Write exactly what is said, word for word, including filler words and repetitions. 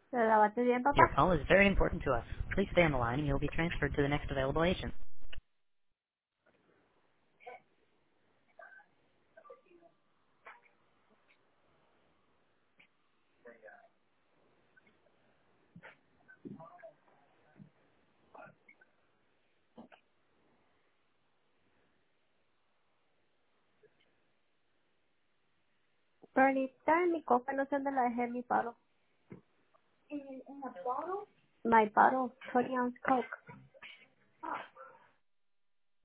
¿Te lavaste bien, Your papá? call is very important to us. Please stay on the line and you'll be transferred to the next available agent. Bernie, está en mi copa, no sé dónde la dejé mi paro. My bottle, twenty ounce Coke.